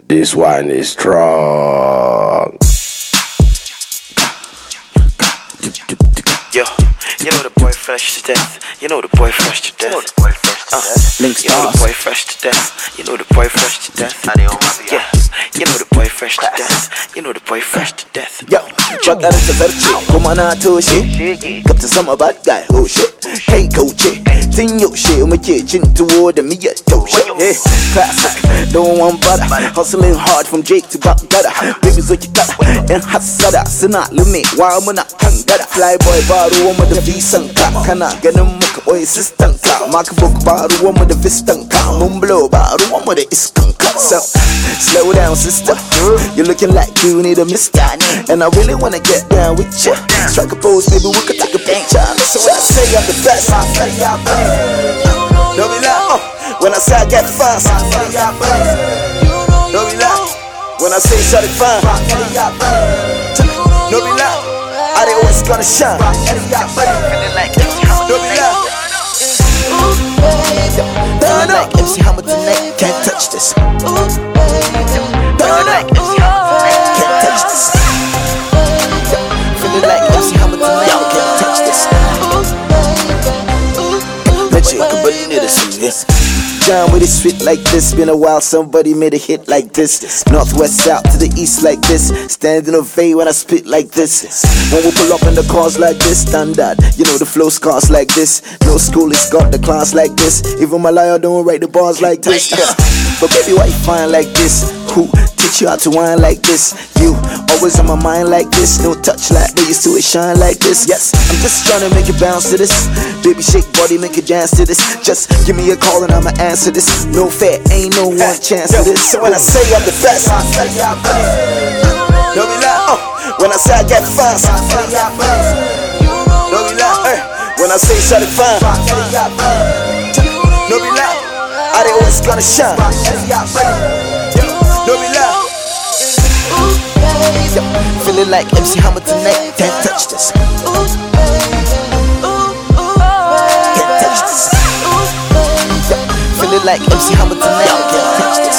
This one is strong. Yo, you know the boy fresh to death. You know the boy fresh to death. Link You know the boy fresh to death. You know the boy fresh to death. Yeah, you know the boy fresh to death. You know the boy fresh to death. Yo, bakar ta zarce kuma na toshe. Gabta sama bad guy, oh shit. Hey kauce, tun yaushe muke cin tuwo da miyar taushe. Classic, don't want butter. Hustling hard from Jake to Bagdada. Baby zo ki kada, yan hassada suna lume wa muna kan gada. Fly boy ba ruwan mu da bisan ka, kana ganin muka boy system ka. Macbook ba ruwan mu da vistan ka, mun blow ba ruwan mu da iskan ka. So slow down sister, you're looking like you need a mister, and I really wanna get down with ya. Strike a pose, maybe we could take a picture. So when I say I'm the best, don't be like, when I say I get fast, don't be like, when I say shut it fine, don't be like, I didn't always gonna shine, don't be like, like MC Hammer tonight, can't touch this. Like MC Hammer tonight, can't touch this. Feeling like MC Hammer tonight, can't touch this. Let's shake a button to the scene. John with it sweet like this. Been a while, somebody made a hit like this. Northwest, south to the east like this. Stand in a V when I spit like this. When we pull up in the cars like this, standard. You know the flow scars like this. No school, it's got the class like this. Even my liar don't write the bars like this. But baby, why you fine like this? Who teach you how to whine like this? You always on my mind like this. No touch like they used to it shine like this. Yes, I'm just trying to make you bounce to this. Baby, shake body, make you dance to this. Just give me a call and I'ma answer this. No fair, ain't no one chance to this. So when I say I'm the best, don't be like, when I say I get fast, don't be like, when I say shut it fine, don't be like, I didn't always gonna shine, don't be like, feeling like MC Hammer tonight, can't touch this. Feeling like MC Hammer tonight, can't touch this.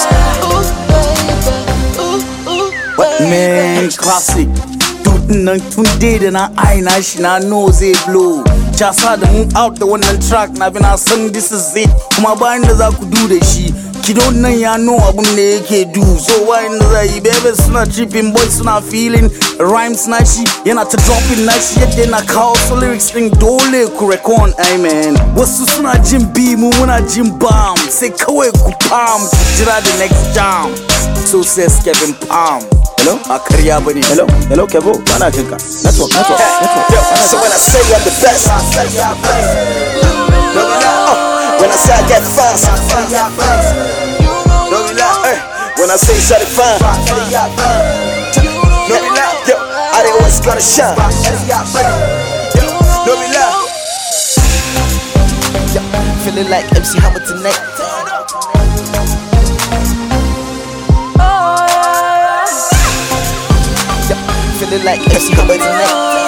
Man, classic. Tutun nan tun da na aina shi na know zai blow. Jasa da mun out da wannan track na bi na san this is it. Kuma bayan da za ku do da shi. Kidon nan ya know abun da yake do. So bayan da za yi baby suna tripping, boys suna feeling rhymes na shi yana ta dropping na shi yadda yana kawo so lyrics din dole ku record. Amen. Wasu suna jin B mu muna jin bam. Sai kawai ku palm ku jira the next jam. So says Kevin Palm. Hello? Akariya bane. Hello? Hello Kevo? Bana jinka. Network. So when I say I'm the best, don't be like, when I say I get fast, don't be like, when I say shut it fine, don't be like, yo, I didn't always gonna shine, don't be like, yo, feeling like MC Hammer tonight. Feeling like MC Hammer tonight.